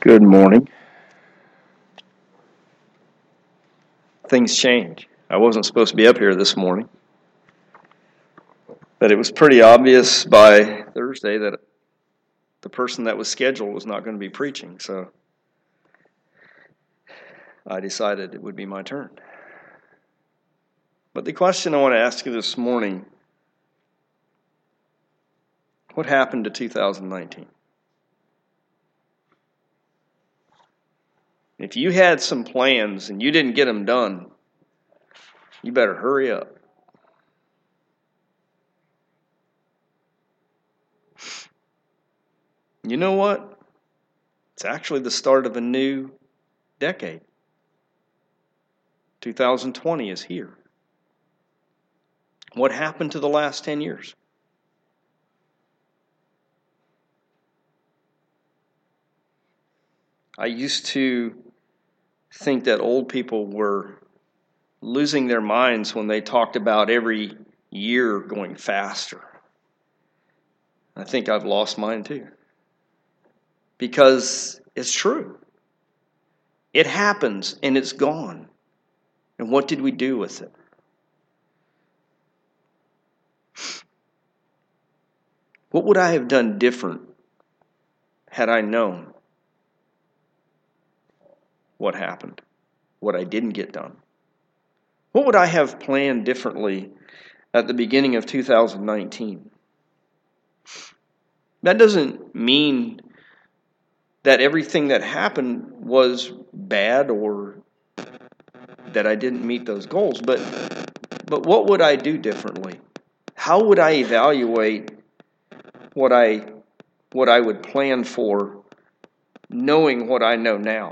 Good morning. Things change. I wasn't supposed to be up here this morning, but it was pretty obvious by Thursday that the person that was scheduled was not going to be preaching, so I decided it would be my turn. But the question I want to ask you this morning, what happened to 2019? If you had some plans and you didn't get them done, you better hurry up. You know what? It's actually the start of a new decade. 2020 is here. What happened to the last 10 years? I used to think that old people were losing their minds when they talked about every year going faster. I think I've lost mine too. Because it's true. It happens and it's gone. And what did we do with it? What would I have done different had I known what happened, what I didn't get done? What would I have planned differently at the beginning of 2019? That doesn't mean that everything that happened was bad or that I didn't meet those goals, but what would I do differently? How would I evaluate what I would plan for, knowing what I know now?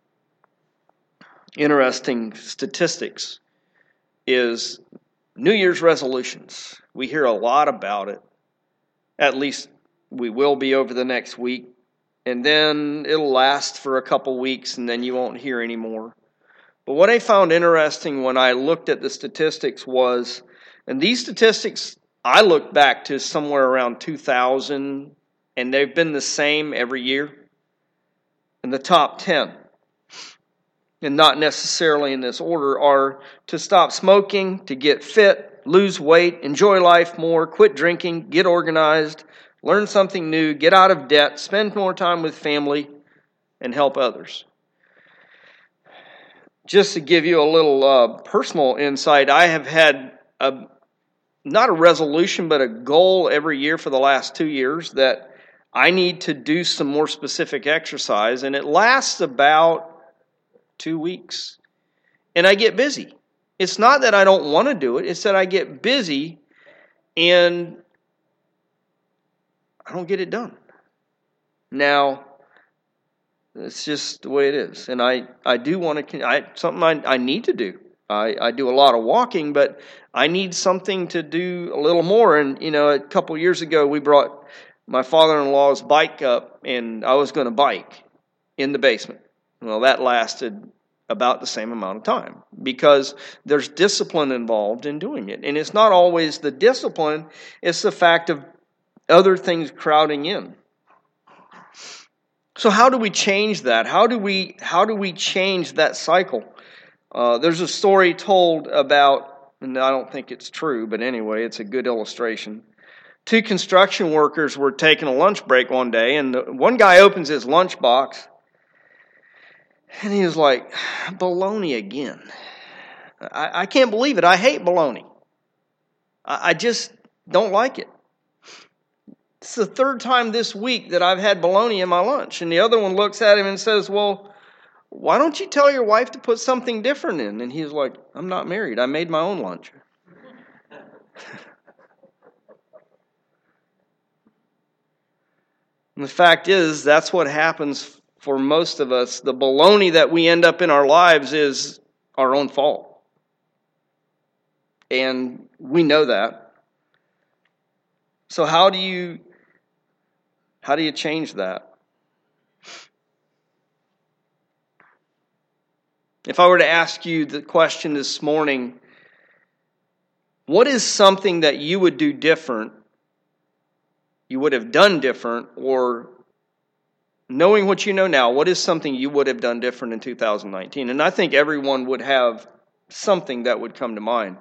Interesting statistics is New Year's resolutions. We hear a lot about it. At least we will be over the next week. And then it'll last for a couple weeks and then you won't hear anymore. But what I found interesting when I looked at the statistics was, and these statistics I looked back to somewhere around 2000, and they've been the same every year. And the top 10, and not necessarily in this order, are to stop smoking, to get fit, lose weight, enjoy life more, quit drinking, get organized, learn something new, get out of debt, spend more time with family, and help others. Just to give you a little personal insight, I have had not a resolution, but a goal every year for the last 2 years that I need to do some more specific exercise, and it lasts about 2 weeks. And I get busy. It's not that I don't want to do it, it's that I get busy and I don't get it done. Now, it's just the way it is. And I do want to, something I need to do. I do a lot of walking, but I need something to do a little more. And, a couple years ago, we brought my father-in-law's bike up, and I was going to bike in the basement. Well, that lasted about the same amount of time because there's discipline involved in doing it. And it's not always the discipline, it's the fact of other things crowding in. So how do we change that? How do we change that cycle? There's a story told about, and I don't think it's true, but anyway, it's a good illustration. 2 construction workers were taking a lunch break one day, and one guy opens his lunch box, and he was like, "Bologna again. I can't believe it. I hate bologna. I just don't like it. It's the 3rd time this week that I've had bologna in my lunch." And the other one looks at him and says, "Well, why don't you tell your wife to put something different in?" And he's like, "I'm not married. I made my own lunch." And the fact is, that's what happens for most of us. The bologna that we end up in our lives is our own fault. And we know that. So how do you change that? If I were to ask you the question this morning, what is something that you would do different, you would have done different, or knowing what you know now, what is something you would have done different in 2019? And I think everyone would have something that would come to mind.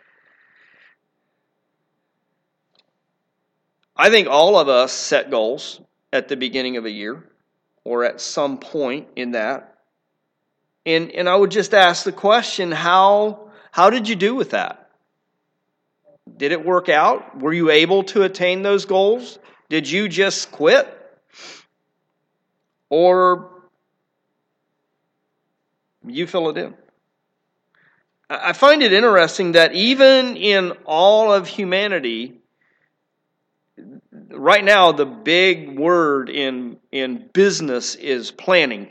I think all of us set goals at the beginning of a year or at some point in that. And I would just ask the question, how did you do with that? Did it work out? Were you able to attain those goals? Did you just quit? Or you fill it in? I find it interesting that even in all of humanity, right now the big word in business is planning.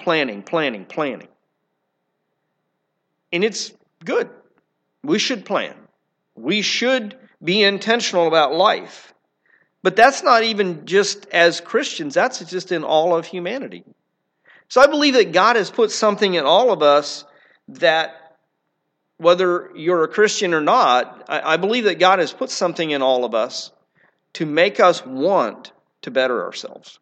And it's good. We should plan. We should be intentional about life. But that's not even just as Christians. That's just in all of humanity. So I believe that God has put something in all of us that, whether you're a Christian or not, I believe that God has put something in all of us to make us want to better ourselves.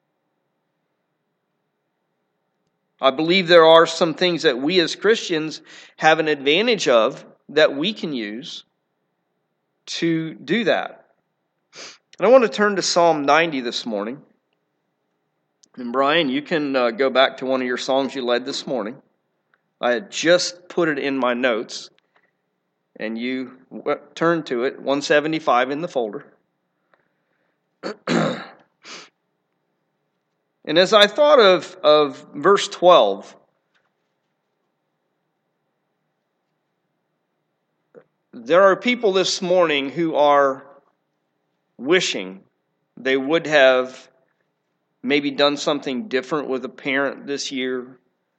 I believe there are some things that we as Christians have an advantage of that we can use to do that. And I want to turn to Psalm 90 this morning. And Brian, you can go back to one of your songs you led this morning. I had just put it in my notes, and you turned to it, 175 in the folder. And as I thought of verse 12, there are people this morning who are wishing they would have maybe done something different with a parent this year,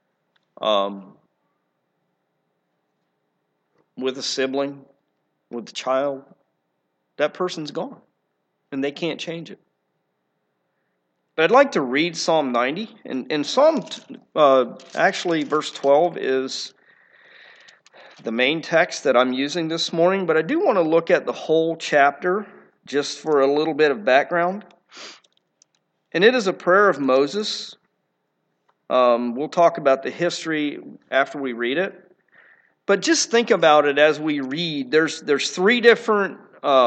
with a sibling, with a child. That person's gone, and they can't change it. But I'd like to read Psalm 90, and Psalm, actually verse 12 is the main text that I'm using this morning, but I do want to look at the whole chapter just for a little bit of background. And it is a prayer of Moses. We'll talk about the history after we read it. But just think about it as we read. There's three different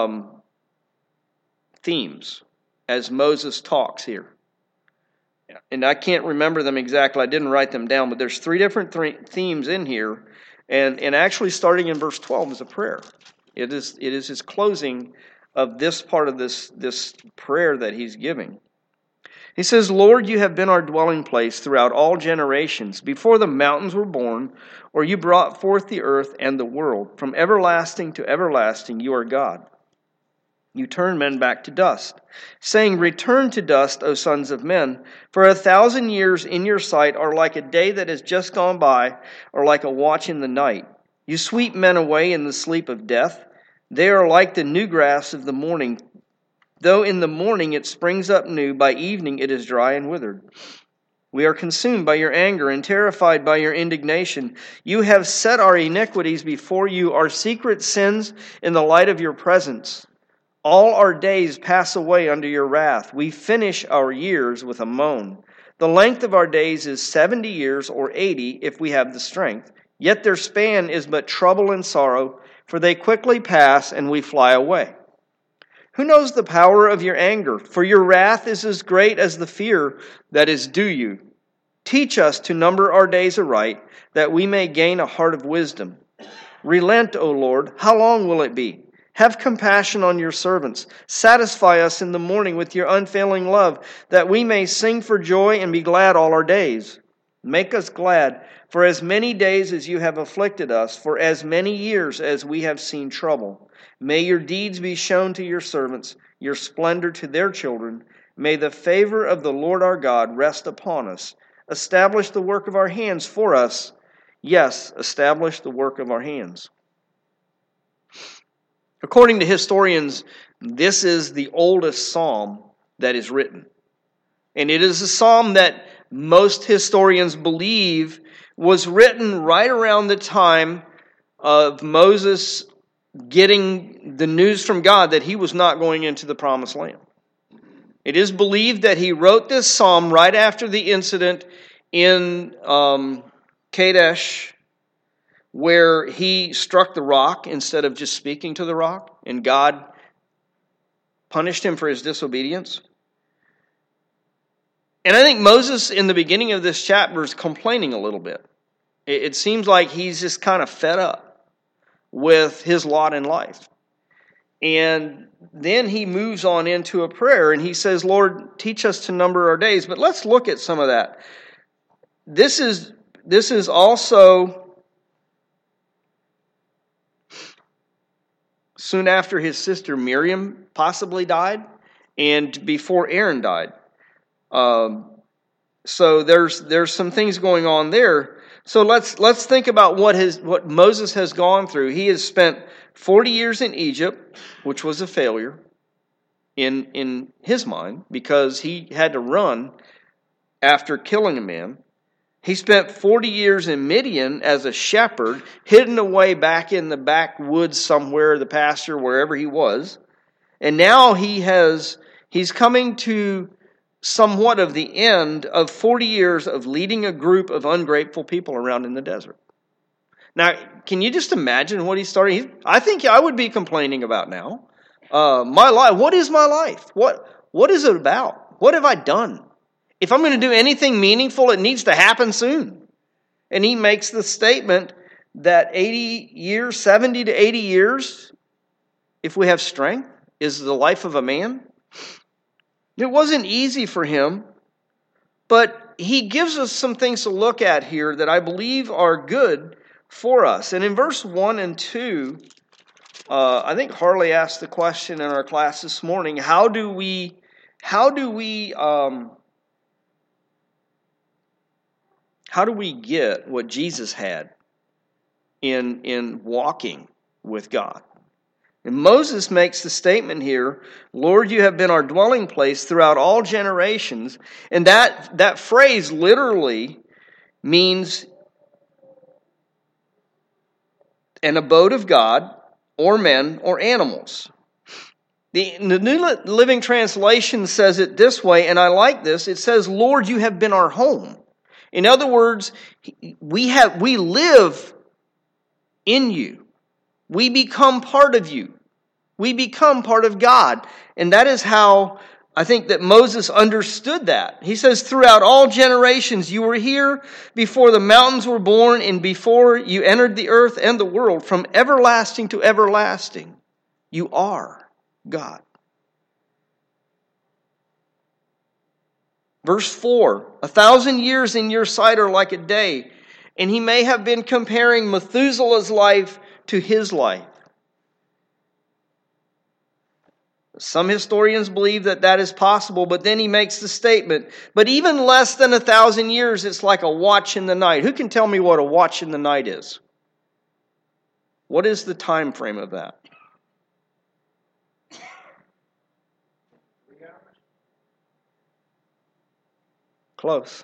themes as Moses talks here. And I can't remember them exactly. I didn't write them down, but there's three different themes in here. And actually starting in verse 12 is a prayer. It is his closing of this part of this prayer that he's giving. He says, Lord, you have been our dwelling place throughout all generations, before the mountains were born, or you brought forth the earth and the world. From everlasting to everlasting, you are God. You turn men back to dust, saying, return to dust, O sons of men, for 1,000 years in your sight are like a day that has just gone by, or like a watch in the night. You sweep men away in the sleep of death. They are like the new grass of the morning. Though in the morning it springs up new, by evening it is dry and withered. We are consumed by your anger and terrified by your indignation. You have set our iniquities before you, our secret sins in the light of your presence. All our days pass away under your wrath. We finish our years with a moan. The length of our days is 70 years or 80 if we have the strength. Yet their span is but trouble and sorrow, for they quickly pass and we fly away. Who knows the power of your anger? For your wrath is as great as the fear that is due you. Teach us to number our days aright, that we may gain a heart of wisdom. Relent, O Lord, how long will it be? Have compassion on your servants. Satisfy us in the morning with your unfailing love, that we may sing for joy and be glad all our days. Make us glad for as many days as you have afflicted us, for as many years as we have seen trouble. May your deeds be shown to your servants, your splendor to their children. May the favor of the Lord our God rest upon us. Establish the work of our hands for us. Yes, establish the work of our hands. According to historians, this is the oldest psalm that is written. And it is a psalm that most historians believe was written right around the time of Moses getting the news from God that he was not going into the promised land. It is believed that he wrote this psalm right after the incident in Kadesh, where he struck the rock instead of just speaking to the rock, and God punished him for his disobedience. And I think Moses, in the beginning of this chapter, is complaining a little bit. It seems like he's just kind of fed up with his lot in life. And then he moves on into a prayer, and he says, Lord, teach us to number our days. But let's look at some of that. This is also soon after his sister Miriam possibly died, and before Aaron died. So there's some things going on there. So let's think about what Moses has gone through. He has spent 40 years in Egypt, which was a failure in his mind because he had to run after killing a man. He spent 40 years in Midian as a shepherd, hidden away back in the backwoods somewhere, the pasture, wherever he was. And now he's coming to somewhat of the end of 40 years of leading a group of ungrateful people around in the desert. Now, can you just imagine what he's starting? I think I would be complaining about now. My life. What is my life? What is it about? What have I done? If I'm going to do anything meaningful, it needs to happen soon. And he makes the statement that 80 years, 70 to 80 years, if we have strength, is the life of a man. It wasn't easy for him, but he gives us some things to look at here that I believe are good for us. And in verse 1 and 2, I think Harley asked the question in our class this morning, how do we get what Jesus had in walking with God? And Moses makes the statement here, Lord, you have been our dwelling place throughout all generations. And that phrase literally means an abode of God, or men, or animals. The New Living Translation says it this way, and I like this. It says, Lord, you have been our home. In other words, we live in you. We become part of you. We become part of God. And that is how I think that Moses understood that. He says, throughout all generations, you were here before the mountains were born and before you entered the earth and the world. From everlasting to everlasting, you are God. Verse 4, 1,000 years in your sight are like a day. And he may have been comparing Methuselah's life to his life. Some historians believe that is possible, but then he makes the statement, but even less than 1,000 years, it's like a watch in the night. Who can tell me what a watch in the night is? What is the time frame of that? 3 hours? Close.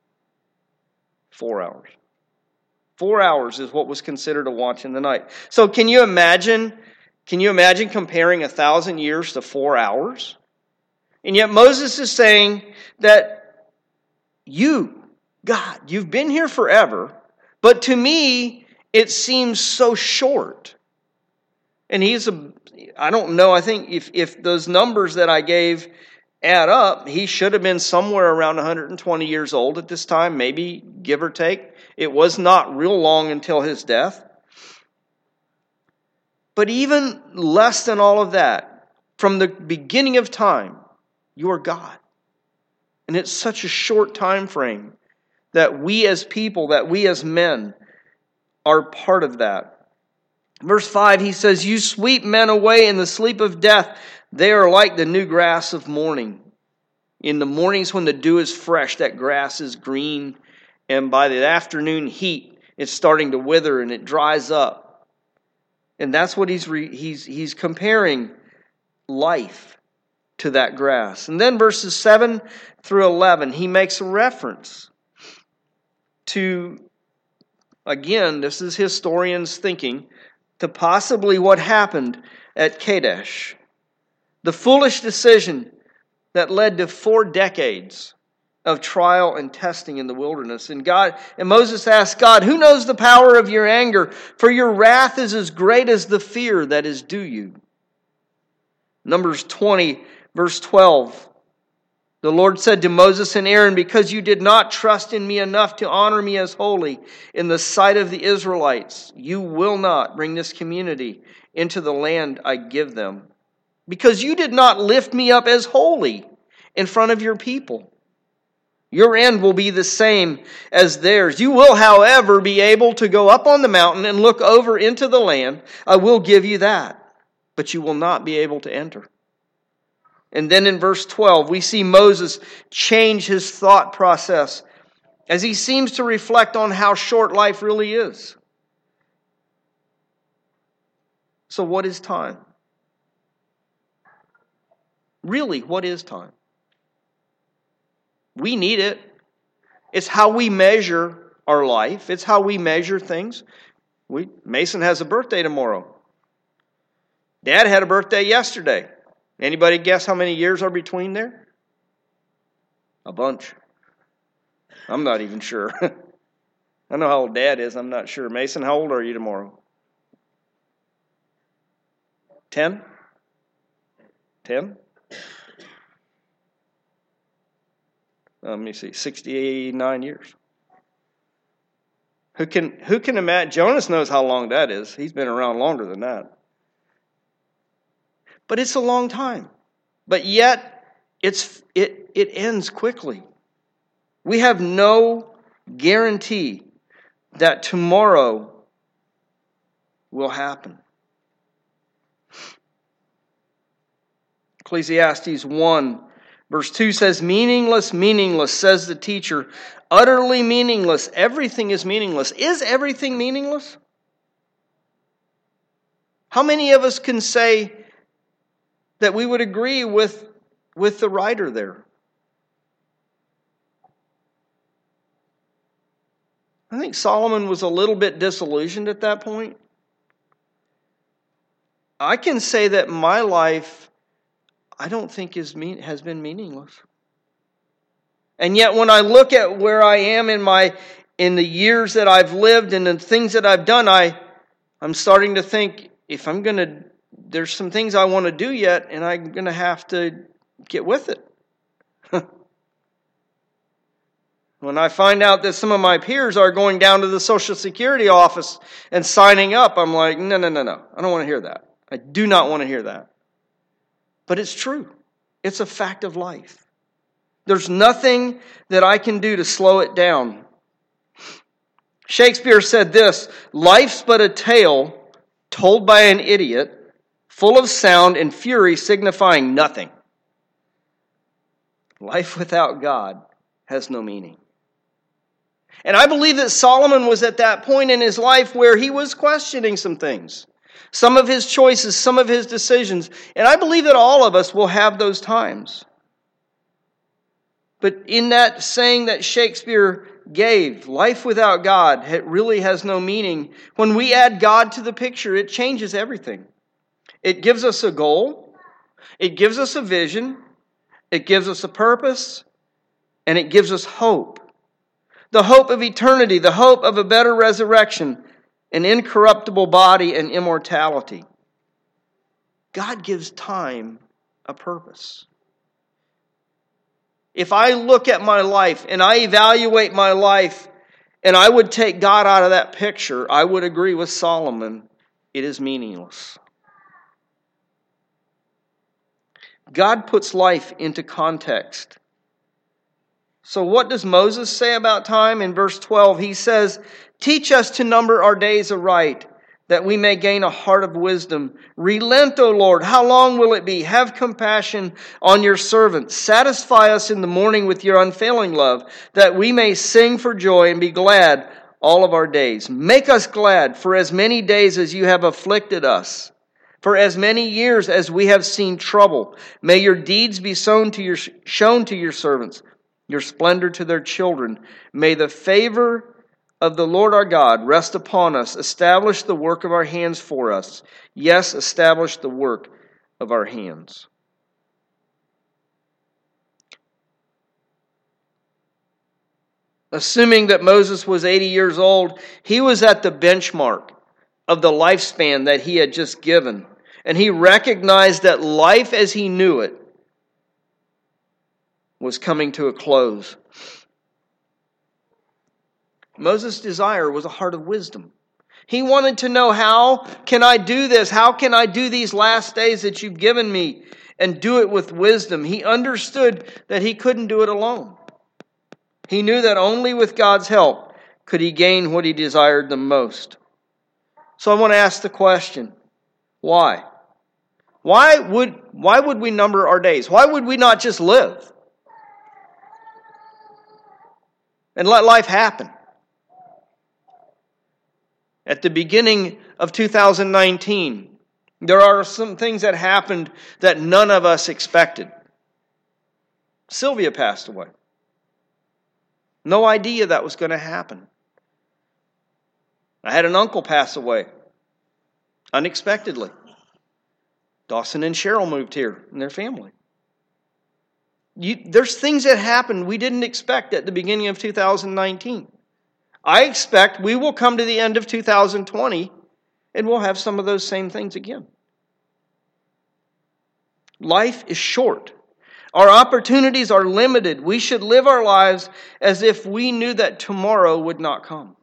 4 hours. 4 hours is what was considered a watch in the night. So can you imagine comparing 1,000 years to 4 hours? And yet Moses is saying that you, God, you've been here forever, but to me, it seems so short. And I don't know, I think if those numbers that I gave add up, he should have been somewhere around 120 years old at this time, maybe give or take. It was not real long until his death. But even less than all of that, from the beginning of time, you are God. And it's such a short time frame that we as people, that we as men are part of that. Verse 5, he says, you sweep men away in the sleep of death. They are like the new grass of morning. In the mornings when the dew is fresh, that grass is green. And by the afternoon heat, it's starting to wither and it dries up. And that's what he's comparing life to that grass. And then verses 7 through 11, he makes a reference to, again, this is historians' thinking, to possibly what happened at Kadesh. The foolish decision that led to 4 decades of trial and testing in the wilderness. And Moses asked God, "Who knows the power of your anger? For your wrath is as great as the fear that is due you." Numbers 20, verse 12. The Lord said to Moses and Aaron, "Because you did not trust in me enough to honor me as holy in the sight of the Israelites, you will not bring this community into the land I give them. Because you did not lift me up as holy in front of your people. Your end will be the same as theirs. You will, however, be able to go up on the mountain and look over into the land. I will give you that, but you will not be able to enter." And then in verse 12, we see Moses change his thought process as he seems to reflect on how short life really is. So what is time? Really, what is time? We need it. It's how we measure our life. It's how we measure things. Mason has a birthday tomorrow. Dad had a birthday yesterday. Anybody guess how many years are between there? A bunch. I'm not even sure. I know how old Dad is. I'm not sure. Mason, how old are you tomorrow? 10? 10? Let me see. 69 years. Who can imagine? Jonas knows how long that is. He's been around longer than that. But it's a long time. But yet, it ends quickly. We have no guarantee that tomorrow will happen. Ecclesiastes 1, verse 2 says, "Meaningless, meaningless, says the teacher. Utterly meaningless. Everything is meaningless." Is everything meaningless? How many of us can say that we would agree with the writer there? I think Solomon was a little bit disillusioned at that point. I can say that my life, I don't think has been meaningless. And yet when I look at where I am in the years that I've lived and the things that I've done, I'm starting to think, there's some things I want to do yet, and I'm going to have to get with it. When I find out that some of my peers are going down to the Social Security office and signing up, I'm like, no. I don't want to hear that. I do not want to hear that. But it's true. It's a fact of life. There's nothing that I can do to slow it down. Shakespeare said this, "Life's but a tale told by an idiot, full of sound and fury signifying nothing." Life without God has no meaning. And I believe that Solomon was at that point in his life where he was questioning some things. Some of his choices, some of his decisions. And I believe that all of us will have those times. But in that saying that Shakespeare gave, life without God really has no meaning. When we add God to the picture, it changes everything. It gives us a goal. It gives us a vision. It gives us a purpose. And it gives us hope. The hope of eternity, the hope of a better resurrection, an incorruptible body, and immortality. God gives time a purpose. If I look at my life and I evaluate my life and I would take God out of that picture, I would agree with Solomon, it is meaningless. God puts life into context. So what does Moses say about time? In verse 12, he says, "Teach us to number our days aright, that we may gain a heart of wisdom. Relent, O Lord, how long will it be? Have compassion on your servants. Satisfy us in the morning with your unfailing love, that we may sing for joy and be glad all of our days. Make us glad for as many days as you have afflicted us, for as many years as we have seen trouble. May your deeds be shown to your servants, your splendor to their children. May the favor of the Lord our God rest upon us. Establish the work of our hands for us. Yes, establish the work of our hands." Assuming that Moses was 80 years old, he was at the benchmark of the lifespan that he had just given. And he recognized that life as he knew it was coming to a close. Moses' desire was a heart of wisdom. He wanted to know, how can I do this? How can I do these last days that you've given me and do it with wisdom? He understood that he couldn't do it alone. He knew that only with God's help could he gain what he desired the most. So I want to ask the question, why? Why would we number our days? Why would we not just live and let life happen? At the beginning of 2019, there are some things that happened that none of us expected. Sylvia passed away. No idea that was going to happen. I had an uncle pass away unexpectedly. Dawson and Cheryl moved here and their family. There's things that happened we didn't expect at the beginning of 2019. I expect we will come to the end of 2020 and we'll have some of those same things again. Life is short. Our opportunities are limited. We should live our lives as if we knew that tomorrow would not come.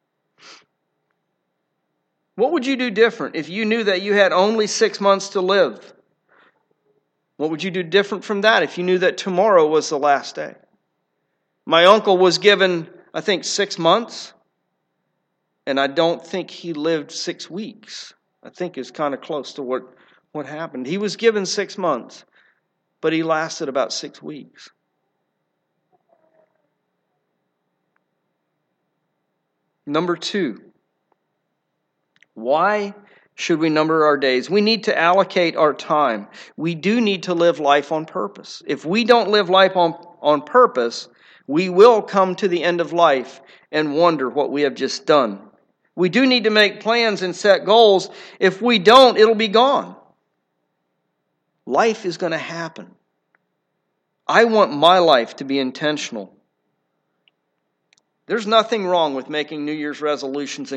What would you do different if you knew that you had only 6 months to live? What would you do different from that if you knew that tomorrow was the last day? My uncle was given, I think, 6 months, and I don't think he lived 6 weeks. I think it's kind of close to what happened. He was given 6 months, but he lasted about 6 weeks. Number 2, why should we number our days? We need to allocate our time. We do need to live life on purpose. If we don't live life on purpose, we will come to the end of life and wonder what we have just done. We do need to make plans and set goals. If we don't, it'll be gone. Life is going to happen. I want my life to be intentional. There's nothing wrong with making New Year's resolutions and